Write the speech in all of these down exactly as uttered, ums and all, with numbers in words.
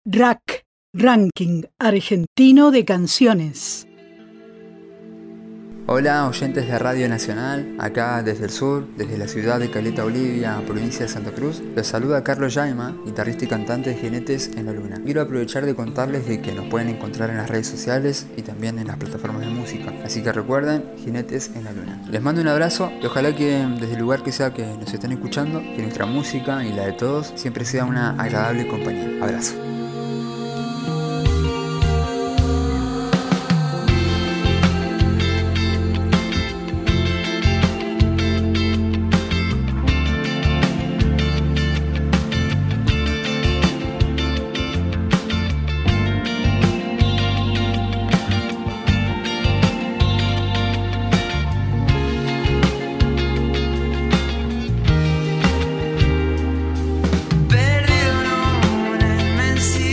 Rack, Ranking Argentino de Canciones. Hola oyentes de Radio Nacional, acá desde el sur, desde la ciudad de Caleta Olivia, provincia de Santa Cruz, los saluda Carlos Jaima, guitarrista y cantante de Jinetes en la Luna. Quiero aprovechar de contarles de que nos pueden encontrar en las redes sociales y también en las plataformas de música, así que recuerden, Jinetes en la Luna. Les mando un abrazo y ojalá que desde el lugar que sea que nos estén escuchando, que nuestra música y la de todos siempre sea una agradable compañía. Abrazo. Perdido en una inmensidad.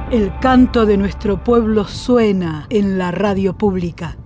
El canto de nuestro pueblo suena en la radio pública.